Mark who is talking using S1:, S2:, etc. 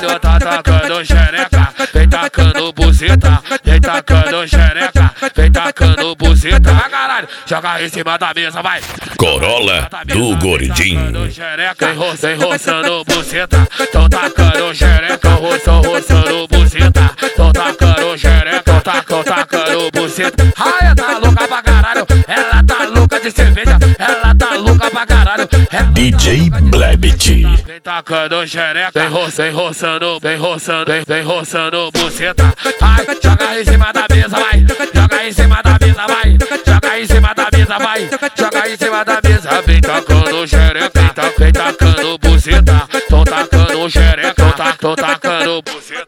S1: caralho, tá tacando xereca, vem tacando buceta, vem tacando xereca, vem tacando buceta, vai caralho, joga em cima da mesa, vai.
S2: Corolla do Gordinho.
S1: Vem roçando buceta, tão tacando xereca, roçando buceta, tão tacando xereca, tão tacando buceta. Ai, tá louca pra caralho, ela tá louca de cerveja, ela tá louca pra caralho.
S2: DJ Blebit.
S1: Vem tacando xereca, vem roçando buceta. Ai, joga em cima da mesa, vai. Joga em cima da mesa, vai. Joga em cima da mesa, vai. Joga em cima da mesa. Vem tacando xereca, vem tacando buceta. Tô tacando xereca, tô tacando buceta.